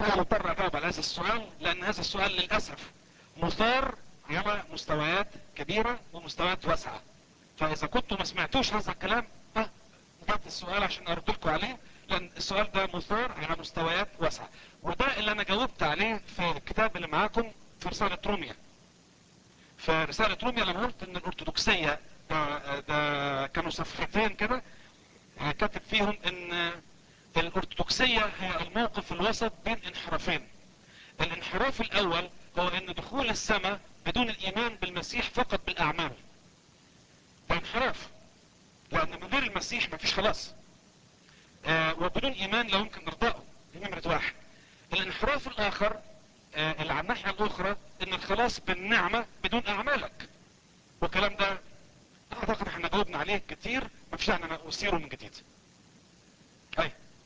انا مضطر اجاوب على هذا السؤال لان هذا السؤال للاسف مثار على مستويات كبيرة ومستويات واسعة. فاذا كنتوا ما سمعتوش هذا الكلام جبت السؤال عشان ارد لكم عليه، لان السؤال ده مثار على مستويات واسعة، وده اللي انا جاوبت عليه في الكتاب اللي معاكم في رسالة روميا. في رسالة روميا لما قلت ان الارثوذكسية ده كانوا صفحتين كده كاتب فيهم ان الارثوذكسية هي الموقف الوسط بين انحرافين. الانحراف الاول هو ان دخول السماء بدون الايمان بالمسيح فقط بالاعمال، ده انحراف، لان من غير المسيح مفيش خلاص، وبدون ايمان لا يمكن ارضائه. دي نمرة واحد. الانحراف الاخر اللي على الناحية الاخرى ان الخلاص بالنعمة بدون اعمالك، والكلام ده اعتقد احنا جاوبنا عليه كتير، مفيش داعي ان انا اثيره من جديد. اي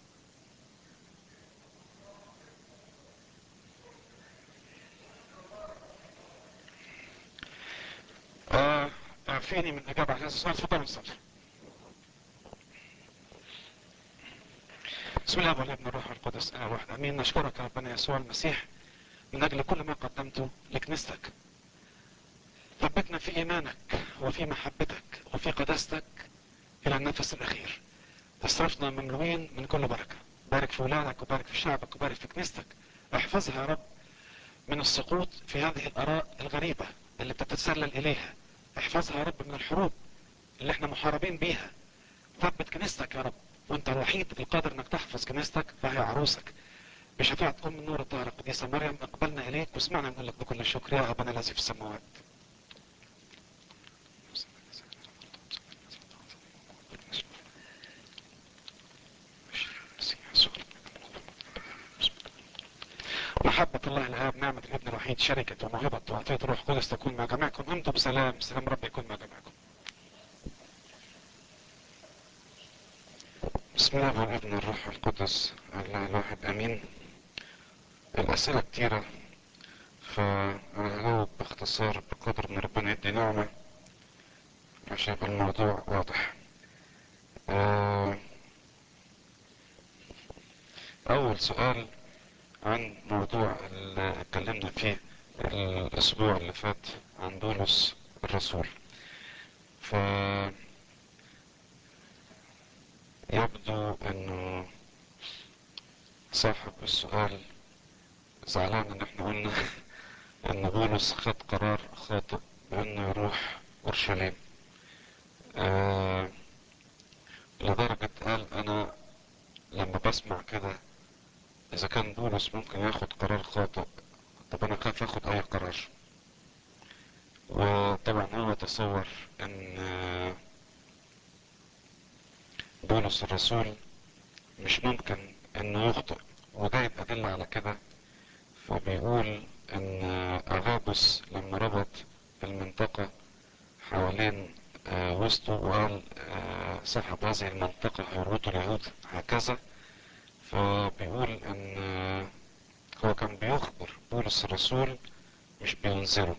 اعفيني من الاجابة على هذا السؤال. اتفضل نصلي. بسم الله والابن الروح القدس اله واحد امين. نشكرك يا ربنا يسوع المسيح من اجل كل ما قدمته لكنيستك. ثبتنا في ايمانك وفي محبتك وفي قداستك الى النفس الاخير. تصرفنا مملوئين من كل بركة. بارك في ولادك وبارك في شعبك وبارك في كنيستك. احفظها يا رب من السقوط في هذه الاراء الغريبة اللي بتتسلل اليها. احفظها يا رب من الحروب اللي احنا محاربين بيها. ثبت كنيستك يا رب، وانت الوحيد القادر انك تحفظ كنيستك، فهي عروسك. بشفاعة ام النور الطاهرة القديسة مريم اقبلنا اليك واسمعنا نقول لك بكل الشكر يا ابانا الذي في السماوات. محبة الله الآب، نعمة الابن الوحيد، شركة وموهبة وعطية الروح القدس تكون مع جميعكم. امضوا بسلام. سلام رب يكون مع جميعكم. بسم الله والابن الروح القدس الله الواحد امين. الاسئلة كتيرة، فانا هجاوب باختصار بقدر ان ربنا يدي نعمة عشان يبقى الموضوع واضح. اول سؤال عن موضوع اللي اتكلمنا فيه الاسبوع اللي فات عن بولس الرسول. فيبدو انه صاحب السؤال زعلان ان احنا قلنا ان بولس خد قرار خاطئ بانه يروح اورشليم. لدرجة قال انا لما بسمع كده اذا كان بولس ممكن ياخد قرار خاطئ، طب انا خايف اخد اي قرار. وطبعا هو تصور ان بولس الرسول مش ممكن انه يخطئ، وجايب ادلة على كده. فبيقول ان اغابس لما ربط المنطقة حوالين وسطه وقال صاحب هذه المنطقة هيربطوا اليهود هكذا، فبيقول ان هو كان بيخبر بولس الرسول مش بينزله.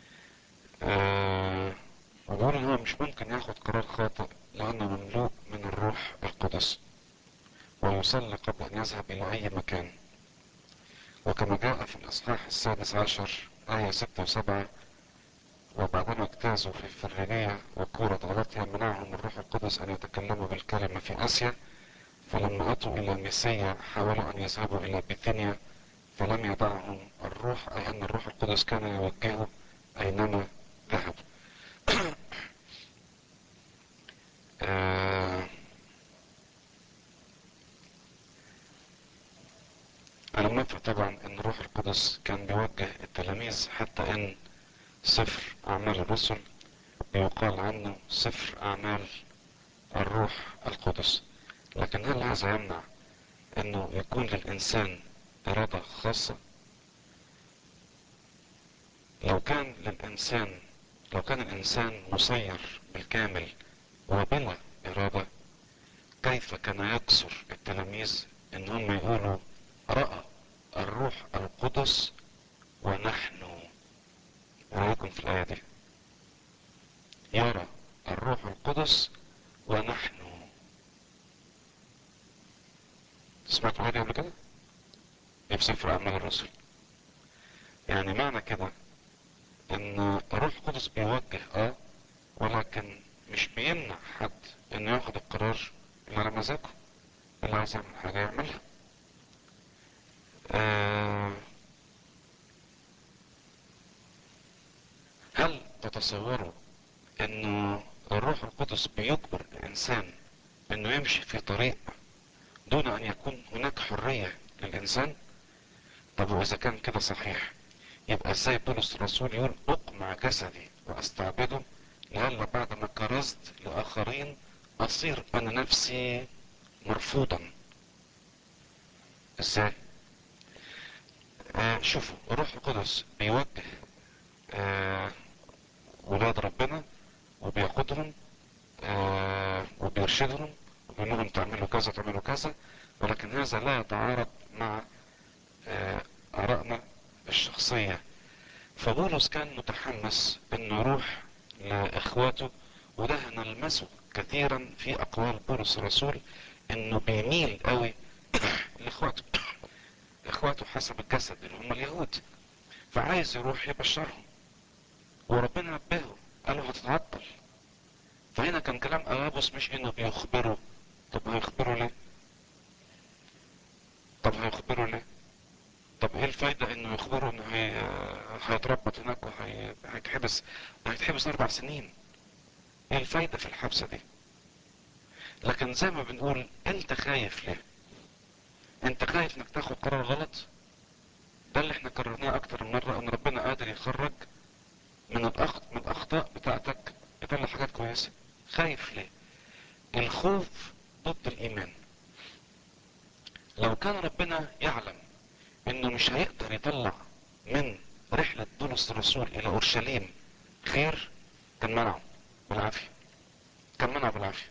وبيقول ان هو مش ممكن ياخد قرار خاطئ لانه مملوء من الروح القدس ويصلي قبل ان يذهب الى اي مكان. وكما جاء في الاصحاح 16 آية 6 و7: وبعدما اجتازوا في فرينية وكورة غلطية منعهم الروح القدس ان يتكلموا بالكلمة في اسيا، فلما اتوا الى ميسيا حاولوا ان يذهبوا الى بيثينيا فلم يدعهم الروح، اي ان الروح القدس كان يوجهه اينما ذهب. انا موافق طبعا ان الروح القدس كان بيوجه التلاميذ، حتى ان سفر اعمال الرسل يقال عنه سفر اعمال الروح القدس. لكن هل هذا يمنع انه يكون للانسان ارادة خاصة؟ لو كان الانسان مسير بالكامل وبلا ارادة، كيف كان يكسر التلاميذ ان هم يقولوا رأى الروح القدس ونحن؟ رأيكم في الآية دي، يرى الروح القدس ونحن. سمعتوا حاجة قبل كده؟ اللي في سفر اعمال الرسل. يعني معنى كده ان الروح القدس بيوجه ولكن مش بيمنع حد انه ياخد القرار اللي على مزاجه. اللي عايز يعمل حاجة يعملها. هل تتصوروا انه الروح القدس بيجبر الانسان انه يمشي في طريق دون ان يكون هناك حرية للانسان؟ طب واذا كان كده صحيح، يبقى ازاي بولس الرسول يقول اقمع جسدي واستعبده لئلا بعد ما كرزت لاخرين اصير انا نفسي مرفوضا؟ ازاي؟ شوفوا، الروح القدس بيوجه ولاد ربنا وبيقودهم وبيرشدهم وبيقول لهم تعملوا كذا تعملوا كذا، ولكن هذا لا يتعارض مع آرائنا الشخصية. فبولس كان متحمس انه يروح لاخواته، وده هنلمسه كثيرا في اقوال بولس الرسول، انه بيميل قوي لاخواته. اخواته حسب الجسد اللي هم اليهود، فعايز يروح يبشرهم، وربنا نبهه قال له هتتعطل. فهنا كان كلام اغابوس مش انه بيخبره. طب هيخبره ليه؟ طب هيخبره ليه؟ طب ايه الفايدة انه يخبره انه هيتربط هناك وهيتحبس؟ ده هيتحبس 4 سنين. ايه الفايدة في الحبسة دي؟ لكن زي ما بنقول، انت خايف ليه؟ انت خايف انك تاخد قرار غلط؟ ده اللي احنا كررناه اكتر من مرة، ان ربنا قادر يخرج من الاخطاء بتاعتك يطلع حاجات كويسة. خايف ليه؟ الخوف ضد الايمان. لو كان ربنا يعلم انه مش هيقدر يطلع من رحلة بولس الرسول الى اورشليم خير، كان منعه بالعافية. كان منعه بالعافية.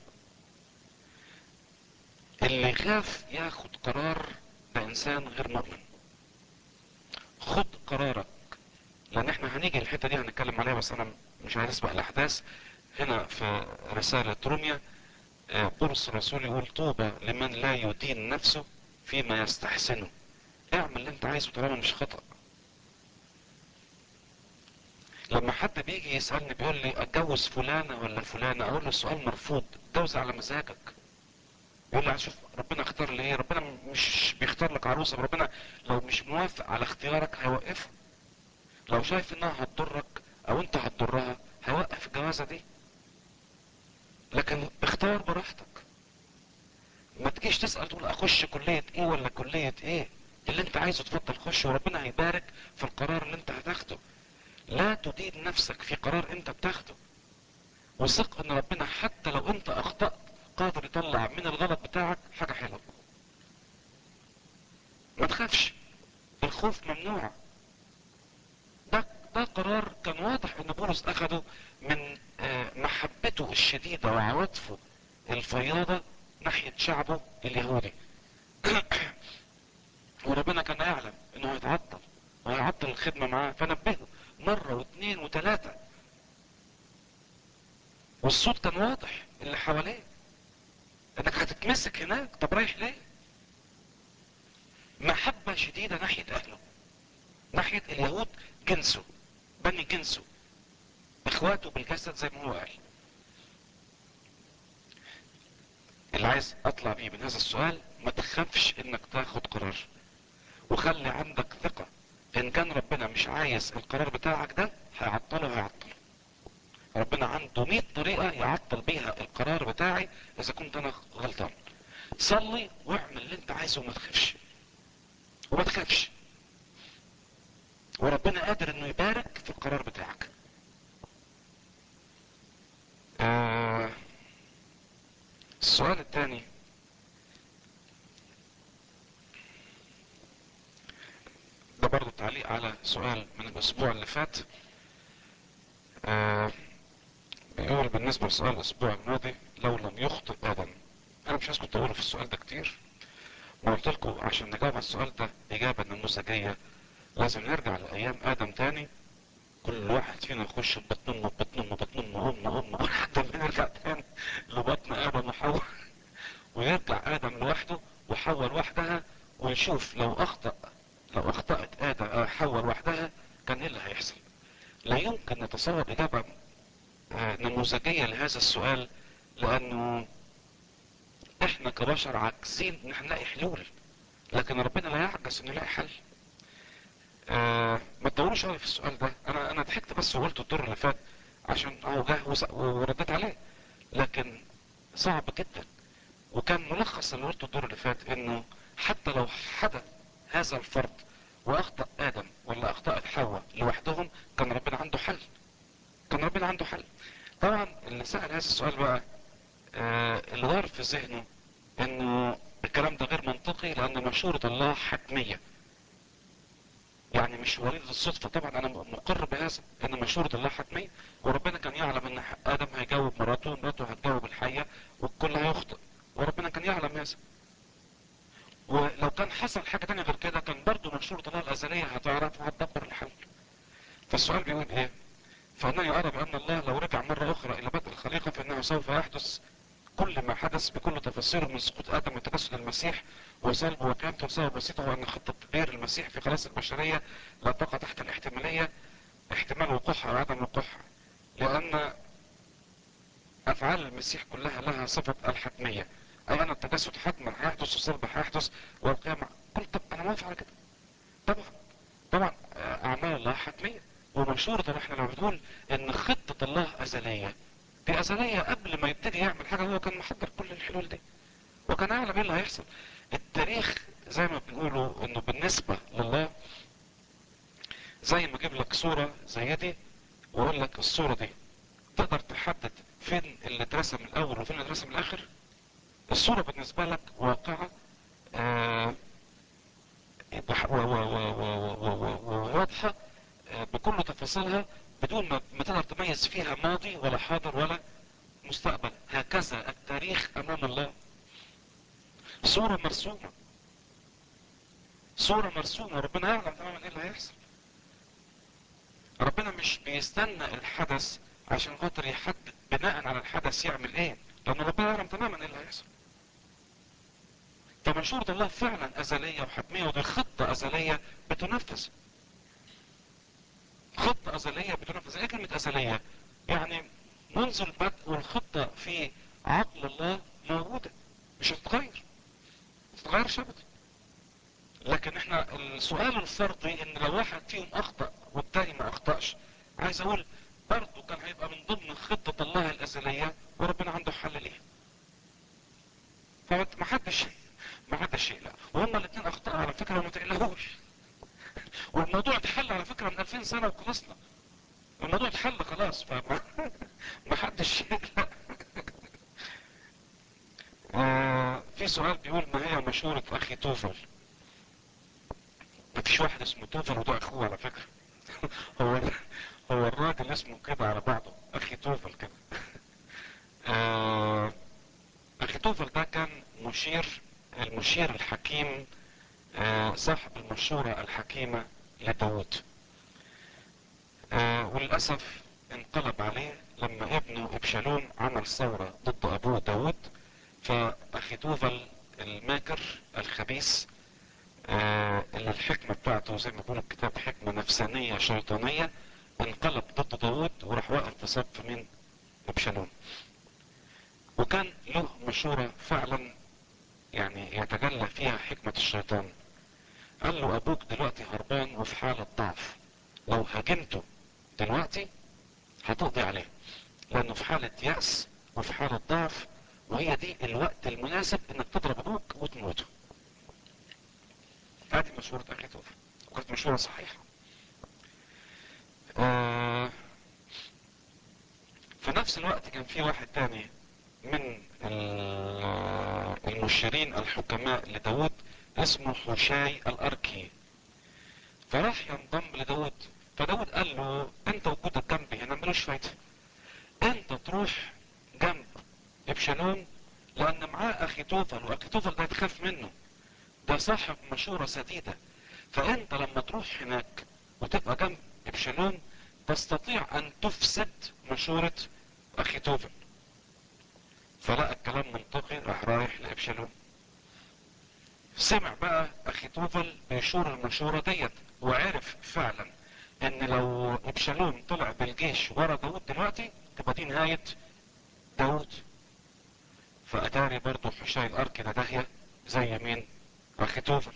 اللي يخاف ياخد قرار ده انسان غير مؤمن. خد قرارك، لان احنا هنيجي الحتة دي هنتكلم عليها، بس انا مش عايز اسبق الاحداث. هنا في رسالة روميا بولس الرسول يقول طوبى لمن لا يدين نفسه فيما يستحسنه. اعمل اللي انت عايزه طالما مش خطأ. لما حد بيجي يسألني بيقول لي اتجوز فلانة ولا فلانة، اقول له السؤال مرفوض. اتجوز على مزاجك. يقول لي شوف ربنا اختار لي ايه؟ ربنا مش بيختار لك عروسة. ربنا لو مش موافق على اختيارك هيوقفه. لو شايف انها هتضرك او انت هتضرها هيوقف الجوازة دي. لكن اختار براحتك. ما تجيش تسأل تقول اخش كلية ايه ولا كلية ايه. اللي انت عايزه تفضل خش، وربنا هيبارك في القرار اللي انت هتاخده. لا تدين نفسك في قرار انت بتاخده، وثق ان ربنا حتى لو انت اخطأت قادر يطلع من الغلط بتاعك حاجة حلوة. ما تخافش. الخوف ممنوع. ده ده قرار كان واضح ان بولس اخده من محبته الشديدة وعواطفه الفياضة ناحية شعبه اليهودي. وربنا كان يعلم انه هيتعطل وهيعطل الخدمة معاه، فنبهه مرة واثنين وثلاثة. والصوت كان واضح اللي حواليه انك هتتمسك هناك. طب رايح ليه؟ محبة شديدة ناحية اهله، ناحية اليهود، جنسه، بني جنسه، اخواته بالجسد زي ما هو قال. اللي عايز اطلع بيه من هذا السؤال، ما تخافش انك تاخد قرار، وخلي عندك ثقة ان كان ربنا مش عايز القرار بتاعك ده هيعطله. ربنا عنده 100 طريقة يعطل بيها القرار بتاعي اذا كنت انا غلطان. صلي واعمل اللي انت عايزه وما تخافش. وما تخافش، وربنا قادر انه يبارك في القرار بتاعك. السؤال الثاني، ده برضو تعليق على سؤال من الاسبوع اللي فات. بيقول بالنسبة لسؤال الاسبوع الماضي لو لم يخطئ ادم. انا مش عايز كنت اقوله في السؤال ده كتير، وقلت لكم عشان نجاوب على السؤال ده اجابة نموذجية لازم نرجع لايام ادم تاني. كل واحد فينا يخش ببطن امه ببطن امه ببطن امه امه لحد ما نرجع تاني لبطن ادم وحواء، ويرجع ادم لوحده وحواء لوحدها، ونشوف لو اخطأ لو اخطأت حواء لوحدها كان ايه اللي هيحصل؟ لا يمكن نتصور اجابة نموذجية لهذا السؤال، لانه احنا كبشر عاجزين ان احنا نلاقي حلول، لكن ربنا لا يعجز انه يلاقي حل. ما تدوروش قوي في السؤال ده، انا ضحكت بس وقلت الدور اللي فات عشان اهو جه ورديت عليه، لكن صعب جدا. وكان ملخص اللي قلته الدور اللي فات انه حتى لو حدث هذا الفرض واخطأ ادم ولا اخطأت حواء لوحدهم، كان ربنا عنده حل، كان ربنا عنده حل. طبعا اللي سأل هذا السؤال بقى اللي دار في ذهنه انه الكلام ده غير منطقي، لان مشورة الله حتمية، يعني مش وليدة الصدفة. طبعا انا مقر بهذا ان مشورة الله حتمية، وربنا كان يعلم ان ادم هيجاوب مراته ومراته هتجاوب الحية والكل هيخطئ، وربنا كان يعلم هذا. ولو كان حصل حاجة تانية غير كده كان برضو مشورة الله الازلية هتعرف وهتدبر الحل. فالسؤال بيقول ايه؟ فانني ارى بان الله لو رجع مرة اخرى الى بدء الخليقة فانه سوف يحدث كل ما حدث بكل تفاصيله من سقوط ادم وتجسد المسيح وصلبه وقيامته، بسبب بسيطه، وان خطة تغيير المسيح في خلاص البشرية لا تقع تحت الاحتمالية، احتمال وقوعها وعدم وقوعها، لان افعال المسيح كلها لها صفة الحتمية، اي ان التجسد حتما هيحدث والصلب هيحدث والقيامة. قلت طب انا موافق على كده. طبعا طبعا اعمال الله حتمية ومشورة الله. احنا لو بنقول ان خطة الله ازلية، دي ازلية قبل ما يبتدي يعمل حاجة هو كان محضر كل الحلول دي وكان يعلم ايه اللي هيحصل. التاريخ زي ما بنقولوا انه بالنسبة لله زي ما اجيب لك صورة زي دي واقول لك الصورة دي تقدر تحدد فين اللي اترسم الاول وفين اللي اترسم الاخر. الصورة بالنسبة لك واقعة وواضحة بكل تفاصيلها، بدون ما تقدر تميز فيها ماضي ولا حاضر ولا مستقبل. هكذا التاريخ امام الله صورة مرسومة، صورة مرسومة، ربنا يعلم تماما ايه اللي هيحصل. ربنا مش بيستنى الحدث عشان خاطر يحدد بناء على الحدث يعمل ايه، لان ربنا يعلم تماما ايه اللي هيحصل. فمشورة الله فعلا ازلية وحتمية، ودي خطة ازلية بتنفذ، خطة ازلية بتنفذ. ايه كلمة ازلية؟ يعني منذ البدء والخطة في عقل الله موجودة، مش هتتغير، ما تتغيرش ابدا. لكن احنا السؤال الفرضي ان لو واحد فيهم اخطأ والتاني ما اخطأش، عايز اقول برضه كان هيبقى من ضمن خطة الله الازلية وربنا عنده حل ليها. فما حدش يقلق، وهما الاثنين اخطأوا على فكرة وما تقلقوش، والموضوع اتحل على فكرة من 2000 سنة وخلصنا، الموضوع اتحل خلاص، فما ما حدش يقلق. في سؤال بيقول ما هي مشورة اخي توفل؟ مفيش واحد اسمه توفل وده اخوه على فكرة. هو هو الراجل اسمه كده على بعضه اخي توفل كده. اخي توفل ده كان المشير الحكيم، صاحب المشورة الحكيمة لداود. وللأسف انقلب عليه لما ابنه ابشالوم عمل ثورة ضد ابوه داود، فاخي توفل الماكر الخبيث اللي الحكمة بتاعته زي ما بيقول الكتاب حكمة نفسانية شيطانية، انقلب ضد داود وراح واقف في صف من ابشالوم. وكان له مشورة فعلا يعني يتجلى فيها حكمة الشيطان. قال له ابوك دلوقتي هربان وفي حالة ضعف، لو هاجمته دلوقتي هتقضي عليه، لانه في حالة يأس وفي حالة ضعف، وهي دي الوقت المناسب انك تضرب ابوك وتموته. هذه مشورة اخي توفل وكانت مشورة صحيحة. في نفس الوقت كان في واحد تاني من المشيرين الحكماء لداود اسمه حشاي الاركي، فراح ينضم لداود. فداود قال له انت وجودك جنبي هنا ملوش فايدة، انت تروح جنب ابشالوم لان معاه اخي توفل، واخي توفل ده تخاف منه، ده صاحب مشورة سديدة، فانت لما تروح هناك وتبقى جنب ابشالوم تستطيع ان تفسد مشورة اخي توفل. فلقى الكلام منطقي راح رايح لابشالوم. سمع بقى اخيتوفل بيشور المشورة ديت، وعرف فعلا ان لو ابشالوم طلع بالجيش ورا داود دلوقتي تبقى دي نهاية داود. فاتاري برضه حشاي الارك ده داهية زي مين؟ اخيتوفل.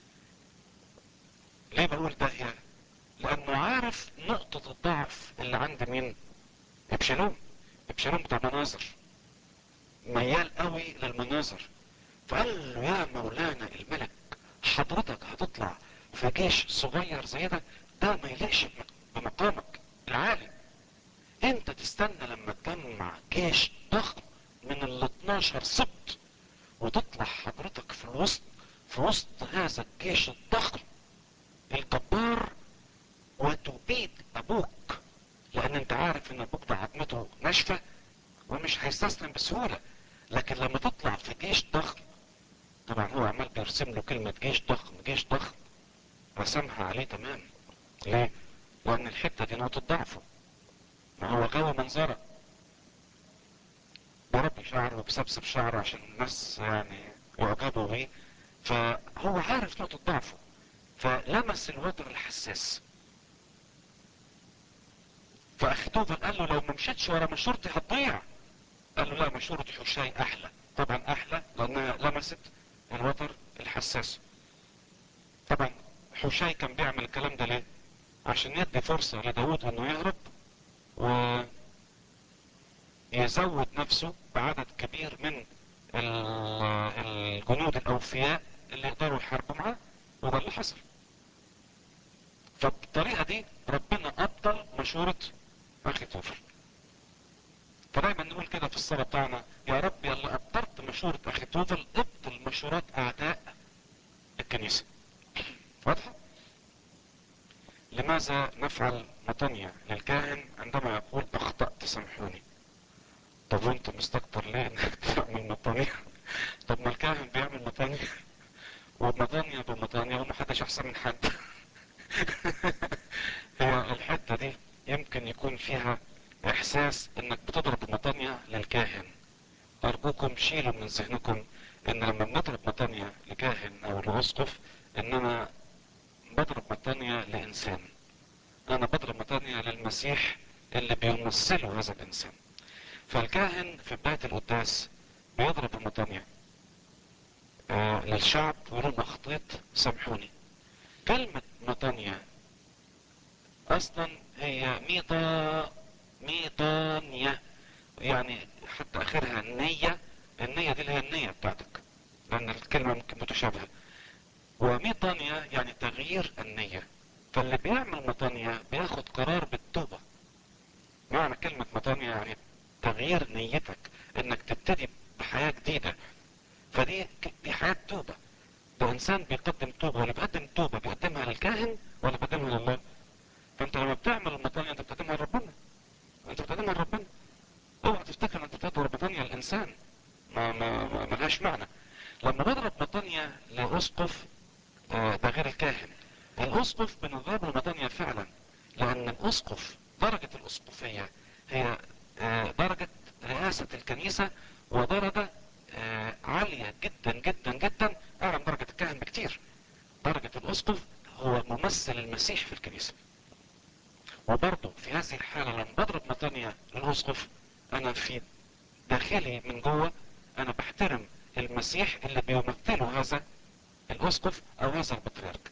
ليه بقول داهية؟ لانه عارف نقطة الضعف اللي عند مين؟ ابشالوم. ابشالوم بتاع مناظر، ميال قوي للمناظر. فقال له يا مولانا الملك، حضرتك هتطلع في جيش صغير زي ده؟ ده ما يليقش بمقامك العالي. انت تستنى لما تجمع جيش ضخم من ال 12 سبط وتطلع حضرتك في الوسط، في وسط هذا الجيش الضخم الجبار، وتبيد ابوك، لان انت عارف ان ابوك ده عظمته ناشفة ومش هيستسلم بسهولة. لكن لما تطلع في جيش ضخم، طبعا هو عمال بيرسم له كلمة جيش ضخم جيش ضخم، رسمها عليه تمام. ليه؟ لان الحتة دي نقطة ضعفه. ما هو غاوي منظرة، بربي شعره وبسبسب شعره عشان الناس يعني يعجبوا بيه، فهو عارف نقطة ضعفه، فلمس الوتر الحساس. فاخيتوفل قال له لو ما مشيتش ورا مشورتي هتضيع. قال له لا، مشورة حشاي احلى. طبعا احلى لانها لمست الوتر الحساس. طبعا حشاي كان بيعمل الكلام ده ليه؟ عشان يدي فرصة لداود انه يهرب ويزود نفسه بعدد كبير من الجنود الاوفياء اللي يقدروا يحاربوا معاه، وده اللي حصل. فبالطريقة دي ربنا ابطل مشورة اخيتوفل. فدايما نقول كده في الصلاة بتاعنا: يا رب يا اللي ابطلت مشورة اخيتوفل، ابطل مشورات اعداء الكنيسة. واضحة؟ لماذا نفعل مطانية للكاهن عندما يقول اخطأت سامحوني؟ طب وانت مستكتر ليه انك تعمل مطانية؟ طب ما الكاهن بيعمل مطانية، ومطانية بمطانية، ومحدش احسن من حد. هي الحتة دي يمكن يكون فيها احساس انك بتضرب مطانية للكاهن. ارجوكم شيلوا من ذهنكم ان لما بنضرب مطانية لكاهن او لاسقف اننا بضرب مطانية لانسان. انا بضرب مطانية للمسيح اللي بيمثله هذا الانسان. فالكاهن في بداية القداس بيضرب المطانية للشعب ويقول لهم اخطيت سامحوني. كلمة مطانية اصلا هي ميطانية، يعني حتى اخرها النية. النية دي اللي هي النية بتاعتك، لان الكلمة ممكن متشابهة. وميطانية يعني تغيير النية. فاللي بيعمل مطانية بياخد قرار بالتوبة. معنى كلمة مطانية يعني تغيير نيتك، انك تبتدي بحياة جديدة. دي حياة توبة. ده انسان بيقدم توبة، ولا بيقدم توبة بيقدمها للكاهن ولا بيقدمها لله؟ فانت لما بتعمل المطانية انت بتقدمها لربنا، انت بتقدمها لربنا. اوعى تفتكر انك بتضرب مطانية للانسان، ما ملهاش معنى. لما بضرب مطانية لاسقف ده غير الكاهن. الاسقف بنضرب له مطانية فعلا، لان الاسقف درجة الاسقفية هي درجة رئاسة الكنيسة، ودرجة عالية جدا جدا جدا، اعلى من درجة الكاهن بكتير. درجة الاسقف هو ممثل المسيح في الكنيسة. وبرضه في هذه الحالة لما بضرب مطانية للاسقف، انا في داخلي من جوه انا بحترم المسيح اللي بيمثله هذا الاسقف او هذا البطريرك.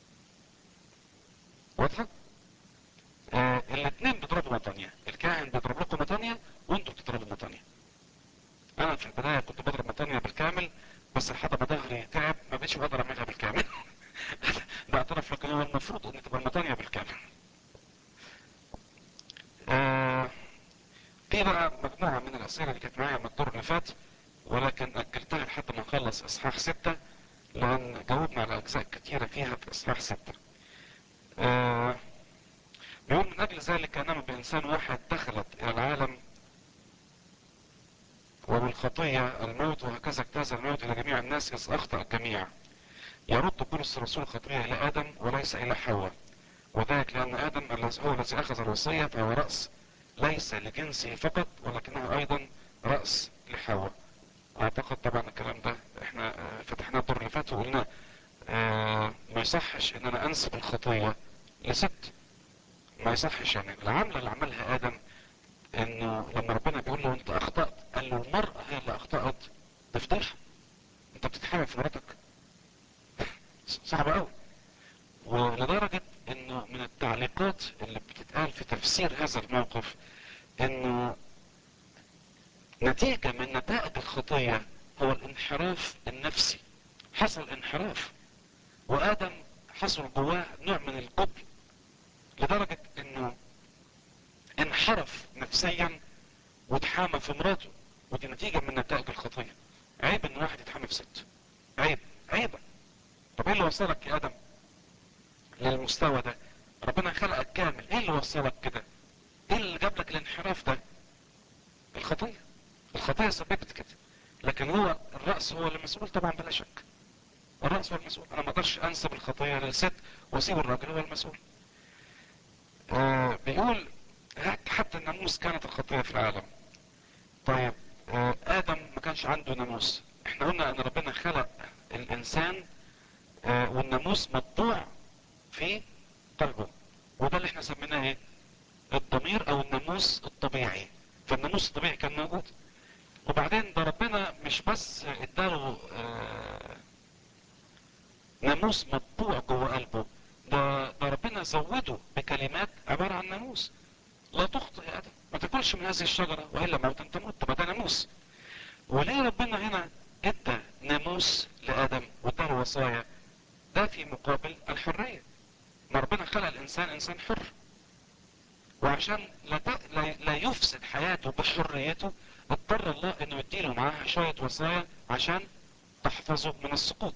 واضحة؟ الاثنين بيضربوا مطانية، الكاهن بيضرب لكم مطانية وانتوا بتضربوا مطانية. انا في البداية كنت بضرب مطانية بالكامل، بس لحد ما ظهري تعب ما بقتش بقدر اعملها بالكامل. بعترف لكن هو المفروض ان تبقى المطانية بالكامل. دي بقى مجموعة من الاسئلة اللي كانت معايا من الدور اللي فات، ولكن اجلتها لحد ما نخلص اصحاح 6، لان جاوبنا على اجزاء كتيرة فيها في اصحاح 6. بيقول من اجل ذلك انما بانسان واحد دخلت الى العالم وبالخطية الموت، وهكذا اجتاز الموت الى جميع الناس اذ اخطأ الجميع. يرد بولس الرسول الخطية الى ادم وليس الى حواء، وذلك لان ادم هو الذي اخذ الوصية، فهو رأس ليس لجنسه فقط ولكنه ايضا رأس لحواء. اعتقد طبعا الكلام ده احنا فتحناه الدور اللي فات وقلنا ما يصحش ان انا انسب الخطية لست. ما يصحش، يعني العملة اللي عملها ادم، انه لما ربنا بيقول له انت اخطأت، قال له المرأة هي اللي اخطأت، تفضحها. انت بتتحامل في مراتك؟ صعب قوي. ولدرجة انه من التعليقات اللي بتتقال في تفسير هذا الموقف، انه نتيجة من نتائج الخطية هو الانحراف النفسي. حصل انحراف، وادم حصل جواه نوع من الجبن، لدرجة انه انحرف نفسيا واتحامى في مراته. ودي نتيجة من نتائج الخطية. عيب ان واحد يتحامى في ست، عيب، عيبة. طب ايه اللي وصلك يا ادم للمستوى ده؟ ربنا خلقك كامل، ايه اللي وصلك كده؟ ايه اللي جاب لك الانحراف ده؟ الخطية. الخطية سببت كده. لكن هو الرأس هو اللي مسؤول طبعا بلا شك. الرأس هو المسؤول. انا ما اقدرش انسب الخطية للست واسيب الراجل هو المسؤول. بيقول حتى الناموس كانت الخطية في العالم. طيب ادم ما كانش عنده ناموس. احنا قلنا ان ربنا خلق الانسان والناموس مطبوع في قلبه، وده اللي احنا سميناه ايه؟ الضمير او الناموس الطبيعي. فالناموس الطبيعي كان موجود، وبعدين ده ربنا مش بس اداله ناموس مطبوع جوه قلبه، ده ربنا زوده بكلمات عبارة عن ناموس. لا تخطئ يا ادم، ما تاكلش من هذه الشجرة والا موتا تموت. طب ده ناموس. وليه ربنا هنا ادى ناموس لادم واداله وصايا؟ ده في مقابل الحرية. ما ربنا خلق الانسان انسان حر، وعشان لا يفسد حياته بحريته، اضطر الله انه يديله معاها شوية وصايا عشان تحفظه من السقوط.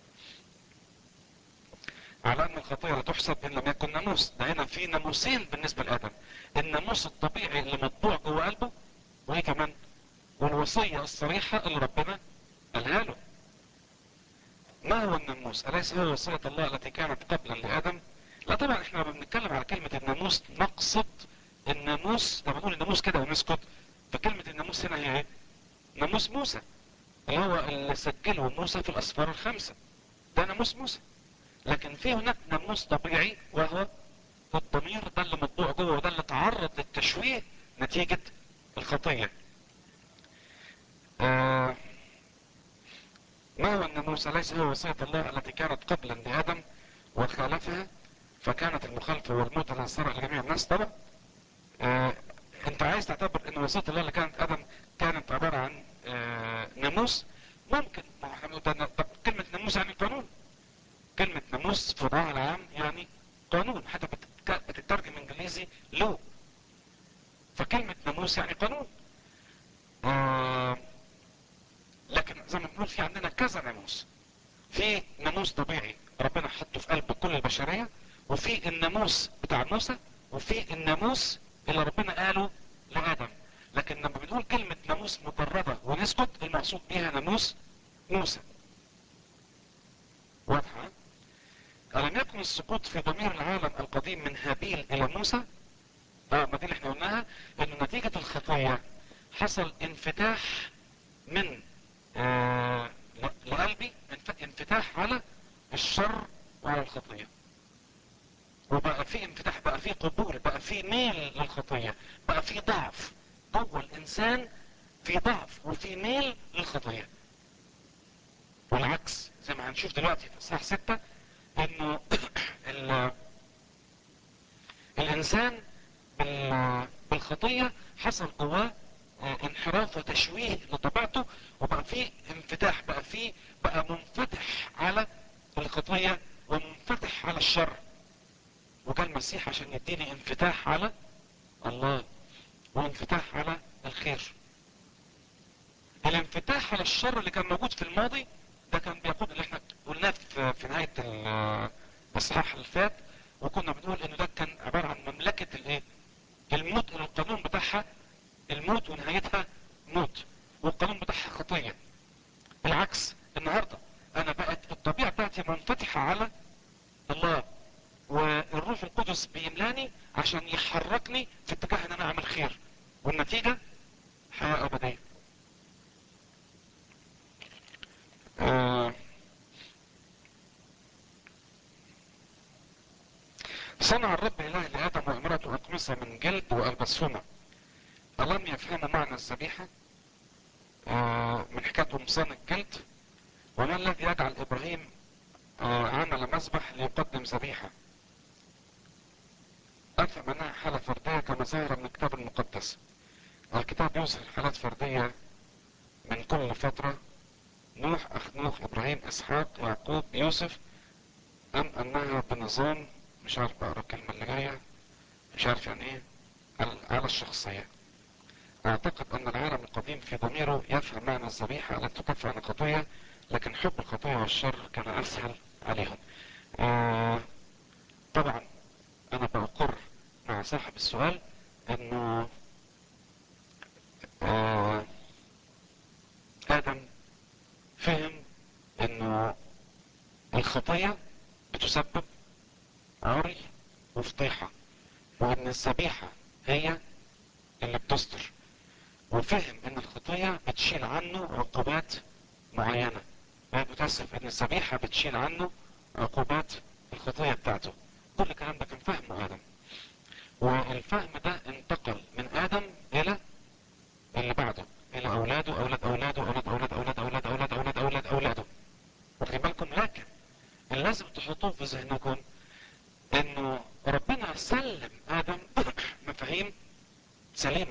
على ان الخطية لا تحسب ان لم يكن ناموس. ده هنا في ناموسين بالنسبة لادم: الناموس الطبيعي اللي مطبوع جوه قلبه، وايه كمان؟ والوصية الصريحة اللي ربنا قالها له. ما هو الناموس؟ أليس هو وصية الله التي كانت قبلا لآدم؟ لا طبعا، احنا لما بنتكلم على كلمة الناموس نقصد الناموس. لما نقول الناموس كده ونسكت، فكلمة الناموس هنا هي ايه؟ ناموس موسى، اللي هو اللي سجله موسى في الأسفار الخمسة. ده ناموس موسى. لكن في هناك ناموس طبيعي، وهو الضمير، ده اللي مطبوع جوه، وده اللي تعرض للتشويه نتيجة الخطية. آه ما هو الناموس؟ أليس هو وصية الله التي كانت قبلا لآدم وخالفها، فكانت المخالفة والموت الذي صار لجميع الناس؟ طبعا انت عايز تعتبر ان وصية الله اللي كانت ادم كانت عبارة عن ناموس؟ ممكن. ما احنا بنقول طب كلمة ناموس يعني قانون. كلمة ناموس في وضعها العام يعني قانون، حتى بتترجم انجليزي لو. فكلمة ناموس يعني قانون. آه لكن زي ما بنقول في عندنا كذا ناموس. في ناموس طبيعي ربنا حطه في قلب كل البشرية، وفي الناموس بتاع موسى، وفي الناموس اللي ربنا قاله لآدم. لكن لما بنقول كلمة ناموس مجردة ونسكت، المقصود بيها ناموس موسى. واضحة؟ ألم يكن السقوط في ضمير العالم القديم من هابيل إلى موسى؟ ما دي اللي احنا قلناها، إنه نتيجة الخطية حصل انفتاح من لقلبي، انفتاح على الشر وعلى الخطية. وبقى في انفتاح، بقى في قبول، بقى في ميل للخطية، بقى في ضعف جوه الانسان، في ضعف وفي ميل للخطية. والعكس زي ما هنشوف دلوقتي في اصحاح 6، انه الانسان بالخطية حصل جواه انحراف وتشويه لطبيعته، وبقى في انفتاح، بقى منفتح على الخطية ومنفتح على الشر. وجاء المسيح عشان يديني انفتاح على الله وانفتاح على الخير. الانفتاح على الشر اللي كان موجود في الماضي، ده كان بيقود اللي احنا قلناه في نهاية الاصحاح اللي فات، وكنا بنقول انه ده كان عبارة عن مملكة الايه؟ الموت، اللي القانون بتاعها الموت ونهايتها موت، والقانون بتاعها خطية. بالعكس النهاردة انا بقت الطبيعة بتاعتي منفتحة على الله، والروح القدس بيملاني عشان يحركني في اتجاه ان انا اعمل خير، والنتيجة حياة ابدية. صنع الرب اله لادم وامرأته اقمصة من جلد والبسهما. الم يفهموا معنى الذبيحة من حكاية قمصان الجلد؟ وما الذي يجعل ابراهيم عمل مذبح ليقدم ذبيحة؟ افهم انها حالة فردية كما ظهر من الكتاب المقدس. الكتاب يظهر حالات فردية من كل فترة: نوح، اخنوخ، ابراهيم، اسحاق، يعقوب، يوسف. ام انها بنظام، مش عارف بقرا الكلمة اللي جاية، مش عارف يعني ايه، على الشخصية. اعتقد ان العالم القديم في ضميره يفهم معنى الذبيحة التي تكفر عن الخطية، لكن حب الخطية والشر كان اسهل عليهم. طبعا انا بأقر مع صاحب السؤال انه ادم فهم انه الخطية بتسبب عري وفضيحة، وان الذبيحة هي اللي بتستر، وفهم ان الخطية بتشيل عنه عقوبات معينة. متأسف، ان الذبيحة بتشيل عنه عقوبات الخطية بتاعته. كل الكلام ده كان فهمه ادم، والفهم ده انتقل من ادم الى اللي بعده، الى اولاده، اولاد اولاده، اولاد اولاد اولاد اولاد اولاد اولاد اولاد اولاده. واخدين بالكم؟ لكن اللي لازم تحطوه في ذهنكم انه ربنا سلم ادم مفاهيم سليمة.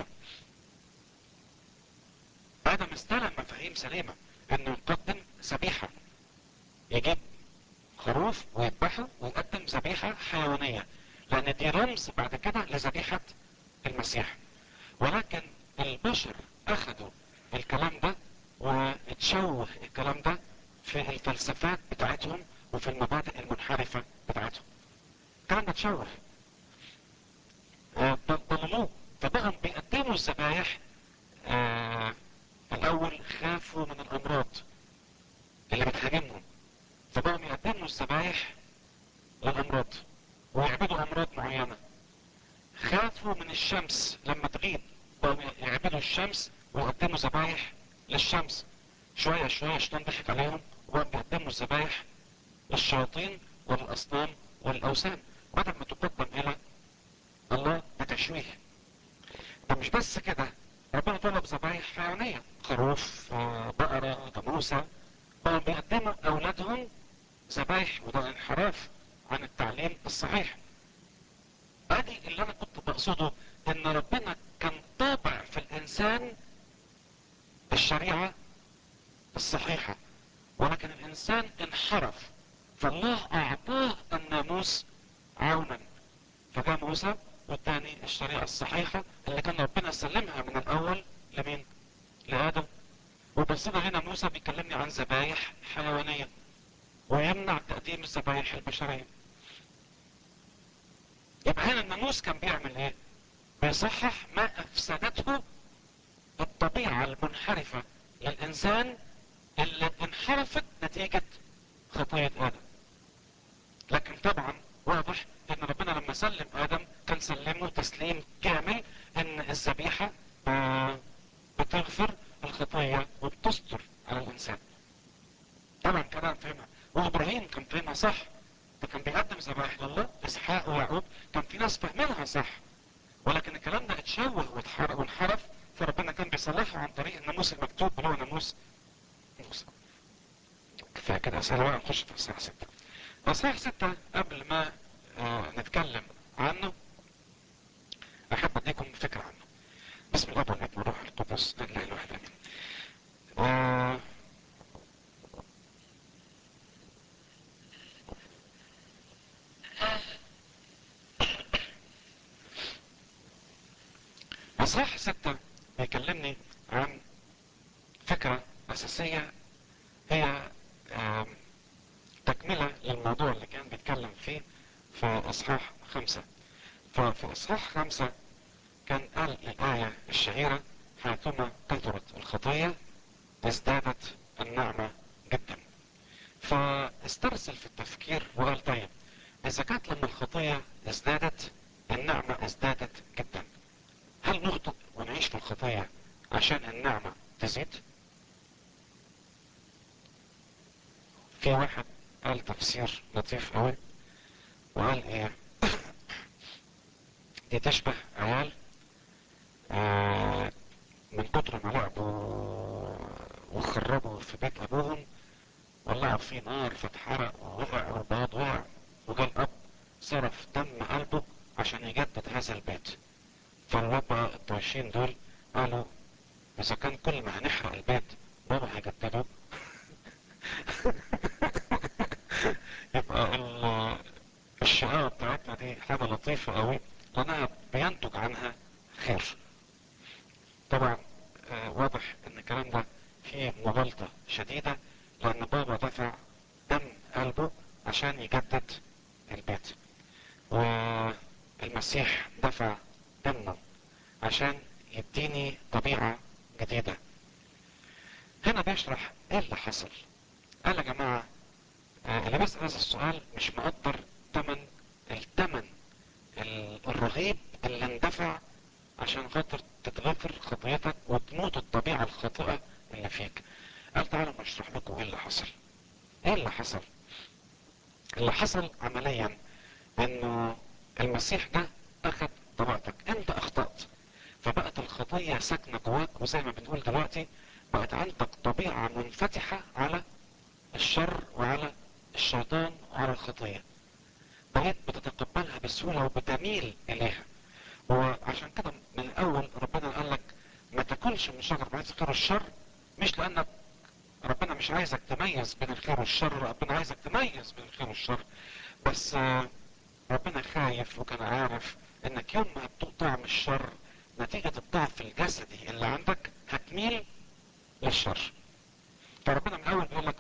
ادم استلم مفاهيم سليمة انه يقدم ذبيحة، يجيب خروف ويذبحه ويقدم ذبيحة حيوانية، لان دي رمز بعد كده لذبيحة المسيح. ولكن البشر اخذوا الكلام ده وتشوه الكلام ده في الفلسفات بتاعتهم وفي المبادئ المنحرفة بتاعتهم. الكلام ده تشوه، ضللوه، فبقوا بيقدموا الذبايح. الاول خافوا من الامراض اللي بتهاجمهم، فبقوا يقدموا الذبايح للامراض ويعبدوا امراض معينة. خافوا من الشمس لما تغيب، بقوا يعبدوا الشمس ويقدموا ذبايح للشمس. شوية شوية الشيطان ضحك عليهم وبقوا بيقدموا الذبايح للشياطين وللاصنام وللاوثان، بدل ما تقدم الى الله بتشويه. ده مش بس كده، ربنا طلب ذبايح حيوانية: خروف، بقرة، جاموسة. بقوا بيقدموا اولادهم ذبايح، وده انحراف عن التعليم الصحيح. ادي اللي انا كنت بقصده، ان ربنا كان طابع في الانسان الشريعة الصحيحة، ولكن الانسان انحرف، فالله اعطاه الناموس عونا، فجاء موسى والتاني الشريعة الصحيحة اللي كان ربنا سلمها من الاول لمين؟ لادم. وبصينا هنا موسى بيكلمني عن ذبايح حيوانية ويمنع تقديم الذبايح البشرية. يبقى هنا الناموس كان بيعمل ايه؟ بيصحح ما افسدته الطبيعة المنحرفة للانسان اللي انحرفت نتيجة خطية ادم. لكن طبعا واضح ان ربنا لما سلم ادم كان سلمه تسليم كامل، ان الذبيحة بتغفر الخطية وبتستر على الانسان. طبعا كلام فهمها، وابراهيم كان فهمها صح، ده كان بيقدم ذبائح لله. اسحاق ويعقوب كان في ناس فاهمينها صح، ولكن الكلام ده اتشوه وانحرف، فربنا كان بيصلحه عن طريق الناموس المكتوب اللي هو ناموس موسى. كفايه كده اسئله بقى، نخش في اصحاح 6. اصحاح 6 قبل ما نتكلم عنه احب اديكم فكره عنه. بسم الله والابن والروح القدس لله الواحد امين. اصحاح 6 بيكلمني عن فكره اساسيه، هي تكملة للموضوع اللي كان بيتكلم فيه في اصحاح 5. ففي اصحاح 5 كان قال الآية الشهيرة: حيثما كثرت الخطية ازدادت النعمة جدا. فاسترسل في التفكير وقال: طيب اذا كانت لما الخطية ازدادت النعمة ازدادت جدا، هل نخطئ ونعيش في الخطية عشان النعمة تزيد؟ في واحد قال تفسير لطيف قوي وقال ايه؟ دي تشبه عيال من كتر ما لعبوا وخربوا في بيت ابوهم، ولعوا فيه نار فاتحرق ووقع والبياض وقع، وجا الاب صرف دم قلبه عشان يجدد هذا البيت. فالربع الطايشين دول قالوا اذا كان كل ما هنحرق البيت بابا هيجدده يبقى الشقاوة بتاعتنا دي حاجة لطيفة قوي، لانها بينتج عنها خير. طبعا واضح ان الكلام ده فيه مغالطة شديدة، لان بابا دفع دم قلبه عشان يجدد البيت، والمسيح دفع دمه عشان يديني طبيعة جديدة. هنا بيشرح ايه اللي حصل. قال يا جماعة اللي بيسأل هذا السؤال مش مقدر الثمن الرهيب اللي اندفع عشان خاطر تتغفر خطيتك وتموت الطبيعة الخاطئة اللي فيك. قال تعالوا نشرح لكم ايه اللي حصل. ايه اللي حصل؟ اللي حصل عمليا انه المسيح ده اخذ طبيعتك، انت اخطأت فبقت الخطية ساكنة جواك، وزي ما بنقول دلوقتي بقت عندك طبيعة منفتحة على الشر وعلى الشيطان وعلى الخطية، بقيت بتتقبلها بسهولة وبتميل اليها. وعشان كده من الاول ربنا قال لك ما تاكلش من شجر معرفة الخير والشر، مش لانك ربنا مش عايزك تميز بين الخير والشر، ربنا عايزك تميز بين الخير والشر، بس ربنا خايف وكان عارف انك يوم ما هتدوق طعم الشر نتيجة الضعف الجسدي اللي عندك هتميل للشر. فربنا من الاول بيقول لك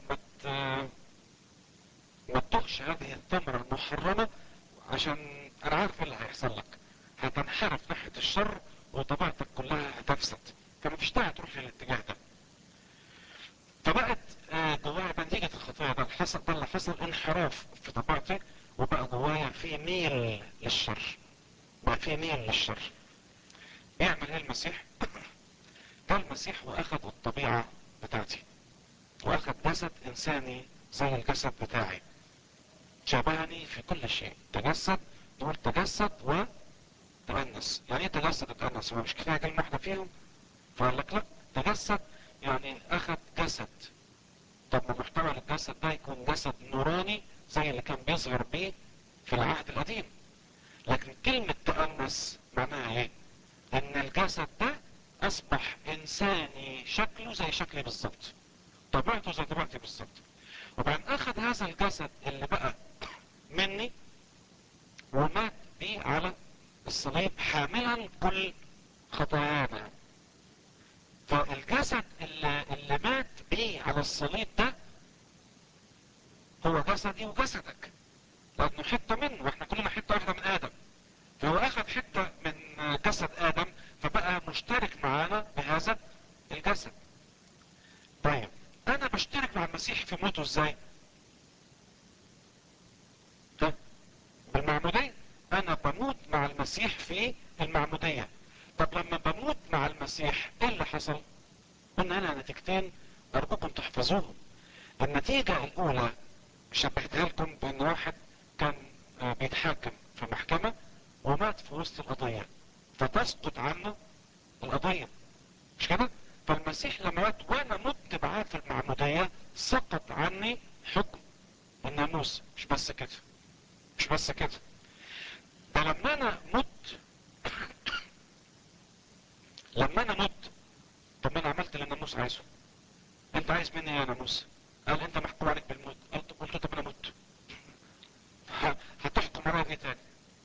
ما تدوقش هذه الثمرة المحرمة، عشان انا عارف ايه اللي هيحصل لك، هتنحرف ناحية الشر وطبيعتك كلها هتفسد، فمفيش داعي تروح للاتجاه ده. فبقت جوايا نتيجة الخطايا ده اللي حصل انحراف في طبيعتي، وبقى جوايا في ميل للشر، بقى في ميل للشر. يعمل ايه المسيح؟ ده المسيح واخد الطبيعة بتاعتي، واخد جسد انساني زي الجسد بتاعي، شبهني في كل شيء. تجسد، نقول تجسد وتأنس. يعني ايه تجسد وتأنس؟ هو مش كفاية كلمة واحدة فيهم؟ فقال لك لا، تجسد يعني اخد جسد. طب ما محتوى الجسد ده يكون جسد نوراني زي اللي كان بيظهر بيه في العهد القديم. لكن كلمة تأنس معناها ايه؟ ان الجسد ده اصبح انساني، شكله زي شكلي بالظبط، طبيعته زي طبيعتي بالظبط. وبعدين اخذ هذا الجسد اللي بقى مني ومات بيه على الصليب حاملا كل خطايانا. فالجسد اللي مات بيه على الصليب ده هو جسدي وجسدك، لانه حتة منه، واحنا كلنا حتة واحدة من ادم. فهو اخذ حتة من جسد ادم فبقى مشترك معانا بهذا الجسد. طيب انا بشترك مع المسيح في موته ازاي؟ ها؟ بالمعمودية. انا بموت مع المسيح في المعمودية. طب لما بموت مع المسيح ايه اللي حصل؟ قلنا هنا نتيجتين ارجوكم تحفظوهم. النتيجة الاولى شبهتها لكم بان واحد كان بيتحاكم في محكمة ومات في وسط القضية، فتسقط عنه القضية، مش كده؟ فالمسيح لما مات وانا مت معاه في المعمودية سقط عني حكم الناموس. مش بس كده، مش بس كده، ده لما انا مت لما انا مت طب ما انا عملت اللي الناموس عايزه. انت عايز مني ايه يا ناموس؟ قال انت محكوم عليك بالموت. قلت له طب انا مت، هتحكم عليا ايه تاني؟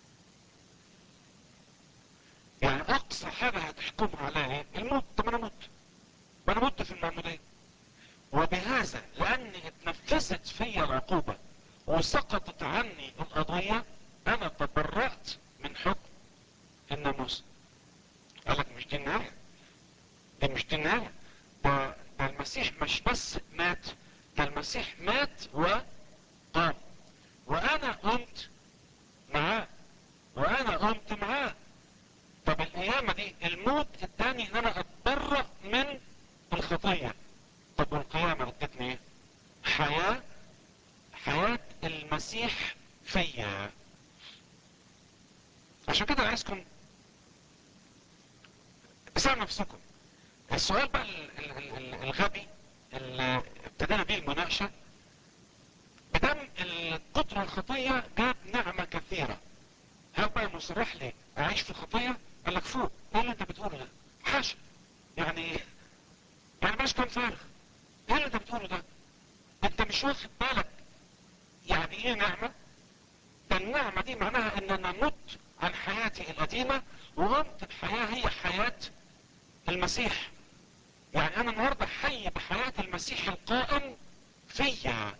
يعني اقصى حاجة هتحكمها عليا ايه؟ الموت. طب انا مت، ما انا مت في المعمودية. وبهذا لاني اتنفذت فيا العقوبة وسقطت عني القضية انا تبرأت من حكم الناموس. قالك مش دي النهاية، دي مش دي النهاية، ده المسيح مش بس مات، ده المسيح مات وقام، وانا قمت معاه، وانا قمت معاه. طب القيامة دي، الموت اداني ان انا اتبرأ من الخطية. طب والقيامة ادتني ايه؟ حياة المسيح فيا. عشان كده عايزكم اسألوا نفسكم السؤال بقى الغبي اللي ابتدينا بيه المناقشة. بدم كتر الخطية جاب نعمة كثيرة، هل بقى مصرح لي اعيش في الخطية؟ قال لك فوق، ايه اللي انت بتقوله ده؟ حاشا، يعني مش كلام فارغ. ايه اللي انت بتقوله ده؟ انت مش واخد بالك يعني ايه نعمة؟ ده النعمة دي معناها ان انا مت عن حياتي القديمة وقمت بحياة هي حياة المسيح. يعني انا النهاردة حي بحياة المسيح القائم فيا.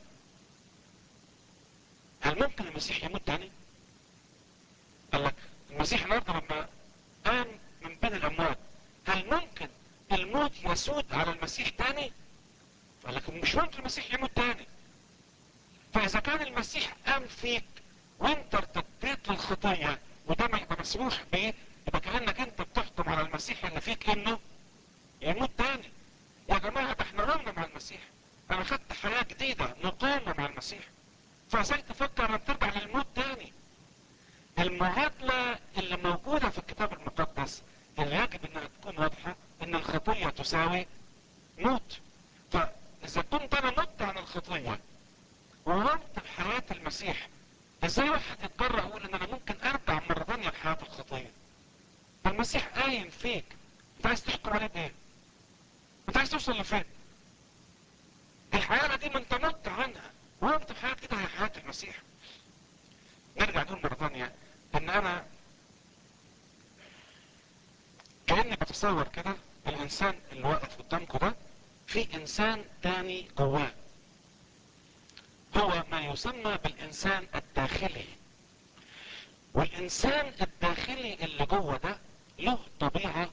هل ممكن المسيح يموت تاني؟ قال لك المسيح النهاردة لما قام من بين الاموات، هل ممكن الموت يسود على المسيح تاني؟ قال لك مش ممكن المسيح يموت تاني. فاذا كان المسيح قام فيك وانت ارتديت للخطية وده ما يبقى مسموح بيه، يبقى كأنك انت بتحكم على المسيح اللي فيك انه يموت تاني. يا جماعة ده احنا قمنا مع المسيح، انا خدت حياة جديدة مقامة مع المسيح، فازاي تفكر انك ترجع للموت تاني؟ المعادلة اللي موجودة في الكتاب المقدس اللي يجب انها تكون واضحة ان الخطية تساوي موت. فاذا كنت انا مت عن الخطية وقمت بحياة المسيح، ازاي واحد يتجرأ يقول ان انا ممكن ارجع مرة ثانية لحياة الخطية؟ المسيح قايم فيك، انت عايز تحكم عليه بايه؟ انت عايز توصل لفين؟ الحياة دي ما انت مت عنها وقمت بحياة كده هي حياة المسيح. نرجع نقول مرة ثانية ان انا كأني بتصور كده الانسان اللي واقف قدامكم ده في انسان تاني جواه، هو ما يسمى بالانسان الداخلي. والانسان الداخلي اللي جوه ده له طبيعة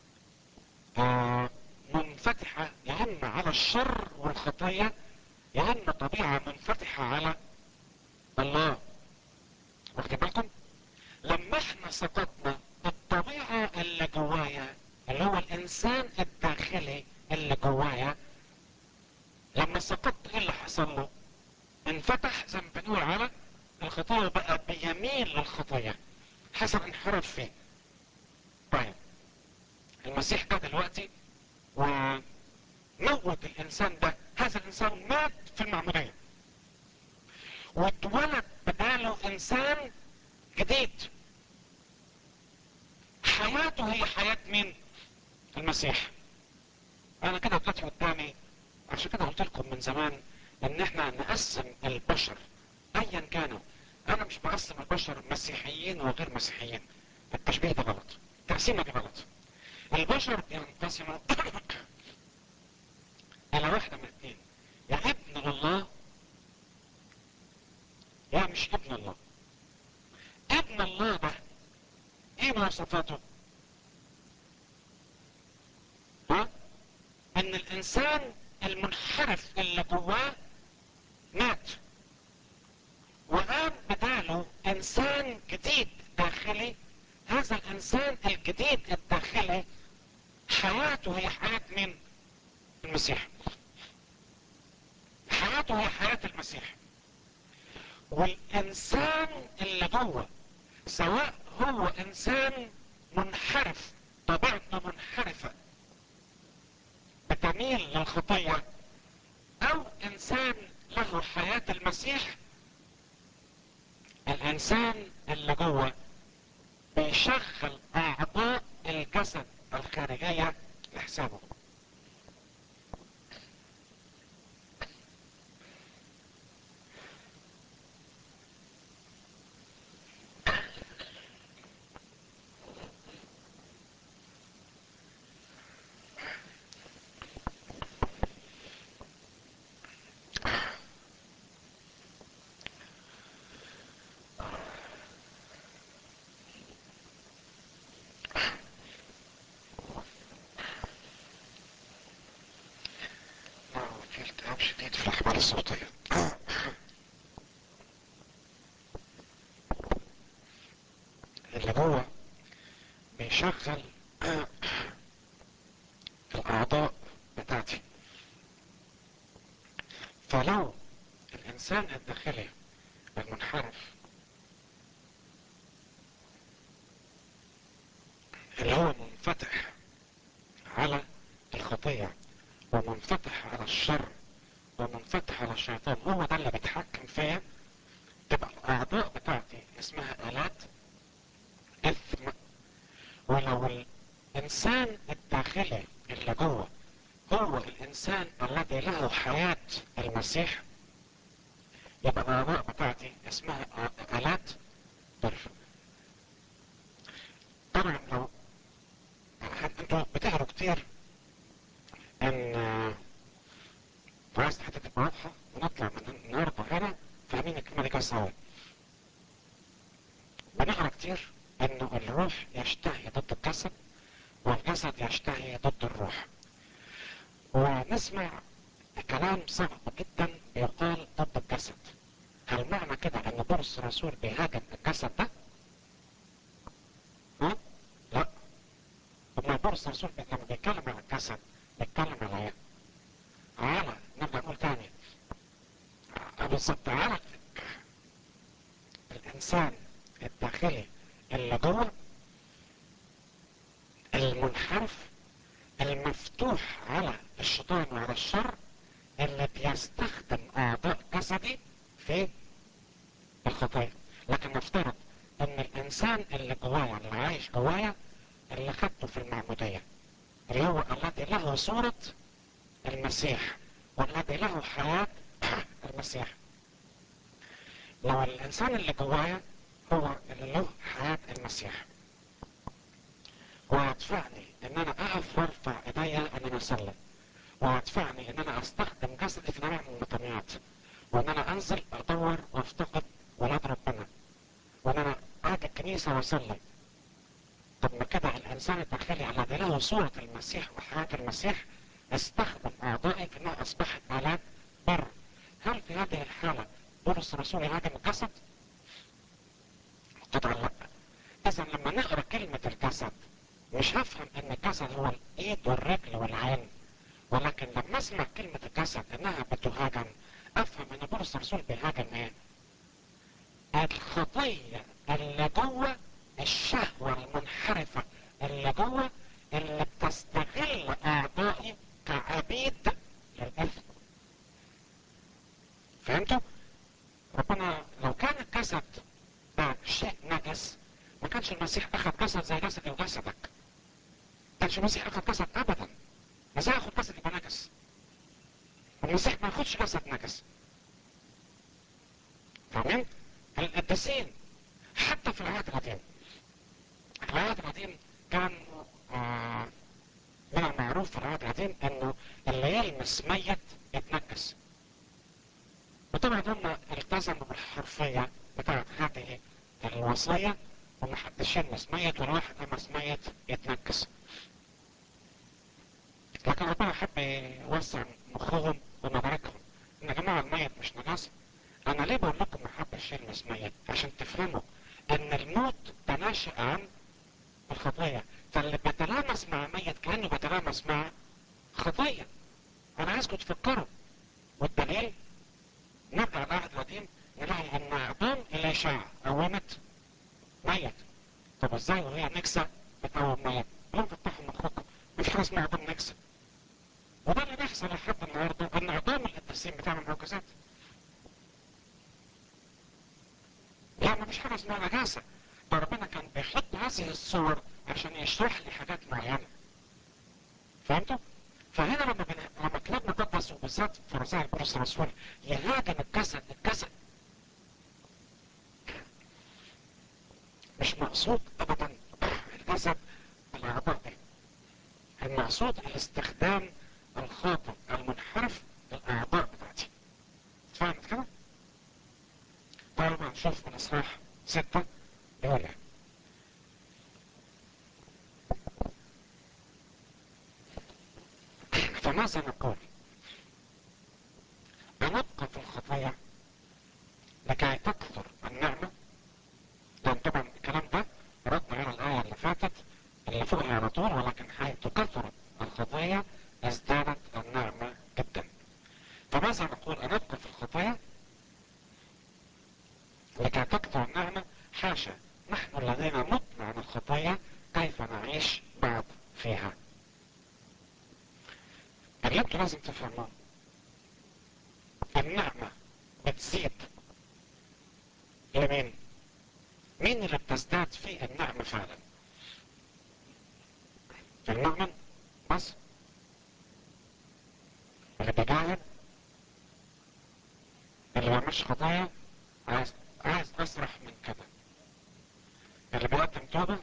منفتحة يا اما على الشر والخطية، يا اما طبيعة منفتحة على الله. واخدين بالكم؟ لما احنا سقطنا الطبيعة اللي جوايا اللي هو الانسان الداخلي اللي جوايا، لما سقطت ايه اللي حصل له؟ انفتح زي ما بنقول على الخطية، بقى بيميل للخطية، حصل انحراف فيه. طيب المسيح جه دلوقتي وموت الانسان ده، هذا الانسان مات في المعمودية واتولد بداله انسان جديد. حياته هي حياة مين؟ المسيح. انا كده دلوقتي قدامي، عشان كده قلت لكم من زمان ان احنا نقسم البشر ايا كانوا. انا مش بقسم البشر مسيحيين وغير مسيحيين، التشبيه ده غلط، التقسيمه دي غلط. البشر بينقسموا الى واحده من اثنين، يا ابن الله يا مش ابن الله. ابن الله ده ايه مواصفاته؟ ها؟ ان الانسان المنحرف اللي جواه مات وقام بداله انسان جديد داخلي. هذا الانسان الجديد الداخلي حياته هي حياة مين؟ المسيح. حياته هي حياة المسيح. والانسان اللي جوه سواء هو انسان منحرف، طبيعته منحرفة بتميل للخطية، او انسان له حياة المسيح، الانسان اللي جوه بيشغل اعضاء الجسد الخارجية لحسابه. في التهاب شديد في الاحبال الصوتية. اللي جوه بيشغل الاعضاء بتاعتي. فلو الانسان الداخلي المنحرف اللي هو منفتح الخطية ومنفتح على الشر ومنفتح على الشيطان، هو ده اللي بيتحكم فيا، تبقى الاعضاء بتاعتي اسمها آلات اثم. ولو الانسان الداخلي اللي جوه هو الانسان الذي له حياة المسيح، يبقى الاعضاء بتاعتي اسمها آلات بر. طبعا لو انتوا بتقروا كتير ان عايز حتى تبقى واضحة ونطلع من النهارده هنا فاهمين الكلمة دي كويس أوي. بنقرا كتير انه الروح يشتهي ضد الجسد والجسد يشتهي ضد الروح، ونسمع كلام صعب جدا بيقال ضد الجسد. هل معنى كده ان بولس الرسول بيهاجم الجسد ده؟ ها؟ لا. لما بولس الرسول لما بيتكلم عن الجسد بيتكلم على ايه؟ على نرجع نقول تاني بالظبط على الانسان الداخلي اللي جوه المنحرف المفتوح على الشيطان وعلى الشر، اللي بيستخدم اعضاء جسدي في الخطايا. لكن نفترض ان الانسان اللي جوايا اللي عايش جوايا اللي خدته في المعمودية، اللي هو الذي له صورة المسيح والذي له حياة المسيح، لو الانسان اللي جوايا هو اللي له حياة المسيح ويدفعني ان انا اقف وارفع ايديا ان انا اسلم، ويدفعني ان انا استخدم جسدي في نوع من المطمئنات، وان انا انزل ادور وافتقد ولاد ربنا، وان انا اجي الكنيسة واصلي، طب ما كده الانسان الداخلي الذي له صورة المسيح وحياة المسيح استخدم اعضائي في انها اصبحت الات بر. هل في هذه الحالة بولس الرسول يهاجم الجسد؟ طبعا لا. اذا لما نقرا كلمة الجسد مش هفهم ان الجسد هو الايد والرجل والعين، ولكن لما اسمع كلمة الجسد انها بتهاجم افهم ان بولس الرسول بيهاجم ايه؟ الخطية اللي جوه، الشهوة المنحرفة اللي جوه اللي بتستغل اعضائي كعبيد للاثم. فهمتوا؟ ربنا لو كان الجسد ده شيء نجس ما كانش المسيح اخذ جسد زي جسدي وجسدك، ما كانش المسيح اخذ جسد ابدا. ازاي اخذ جسد يبقى نجس؟ المسيح ما ياخدش جسد نجس. فاهمين؟ القديسين حتى في العهد القديم، العهد القديم كان من المعروف في العهد القديم انه اللي يلمس ميت يتنجس، وطبعا هم التزموا بالحرفية بتاعت هذه الوصية ومحدش يلمس ميت ولا واحد لمس ميت يتنجس. لكن ربنا يحب يوسع مخهم ومداركهم ان يا جماعة الميت مش نجاسة. انا ليه بقول لكم محدش يلمس ميت؟ عشان تفهموا ان الموت تناشئ عن الخطية، فاللي بيتلامس مع ميت كأنه بيتلامس مع خطية. انا عايزكم تفكروا، والدليل نرجع للعهد القديم نلاقي ان عظام الاشعة قومت ميت. طب ازاي وهي نكسة بتقوم ميت؟ لم تفتحوا مخكم، مفيش حاجة اسمها عظام نكسة. وده اللي بيحصل لحد النهارده ان عظام القديسين بتعمل معجزات. لا مفيش حاجة اسمها نجاسة، ده ربنا كان بيحط هذه الصور عشان يشرح لي حاجات معينة. فهمتوا؟ فهنا لما كلام مقدس وبالذات في رسائل بولس الرسول يهاجم الجسد مش مقصود ابدا الجسد الاعضاء دي، المقصود الاستخدام الخاطئ المنحرف للاعضاء بتاعتي. فهمت كده؟ تعالوا نشوف من اصحاح 6 يقول ايه. فماذا نقول؟ أنبقى في الخطايا لكي تكثر النعمة؟ لأن طبعا الكلام ده رد على الآية اللي فاتت اللي فوقها على طول، ولكن حيث كثرت الخطايا ازدادت النعمة جدا. فماذا نقول؟ أنبقى في الخطايا لكي تكثر النعمة؟ حاشا، نحن الذين متنا عن الخطايا كيف نعيش بعد فيها؟ اللي انتوا لازم تفهموه النعمة بتزيد لمين؟ مين اللي بتزداد فيه النعمة فعلا؟ في المؤمن بس، اللي بيجاهد، اللي ما بيعملش خطايا، عايز اسرح من كده، اللي بيقدم توبة.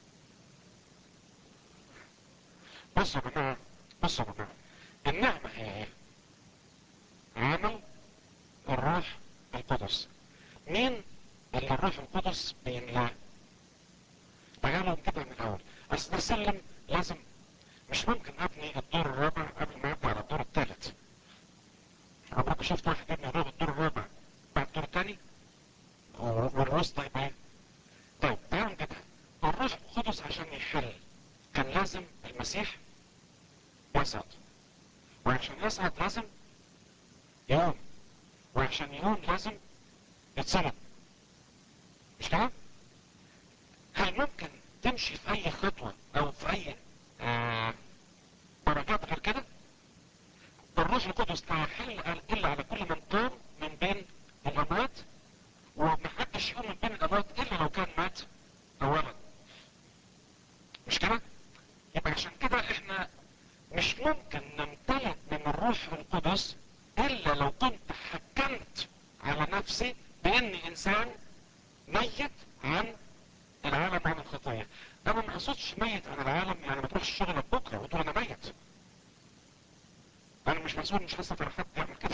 بصوا يا جماعة، بصوا يا جماعة، النعمة هي ايه؟ عمل الروح القدس. مين اللي الروح القدس بيملاه؟ تعالوا نجيبها من الاول. اصل ده سلم لازم، مش ممكن ابني الدور الرابع قبل ما ابني على الدور الثالث. عمرك شفت واحد يبني الدور الرابع بعد الدور الثاني والوسط يبقى ايه؟ طيب تعالوا نجيبها. الروح القدس عشان يحل كان لازم المسيح يصعد، وعشان يصعد لازم يقوم، وعشان يقوم لازم يتصلب، مش كده؟ هل ممكن تمشي في اي خطوة او في اي درجات غير كده؟ الروح القدس لا يحل الا على كل من قام من بين الاموات، ومحدش يقوم من بين الاموات الا لو كان مات اولا، مش كده؟ يبقى عشان كده احنا مش ممكن نمتلك من الروح القدس الا لو كنت حكمت على نفسي باني انسان ميت عن العالم، عن الخطية. انا ما اقصدش ميت عن العالم يعني ما تروحش شغلك بكره وتقول انا ميت. انا مش مسؤول، مش هسأل على حد يعمل كده.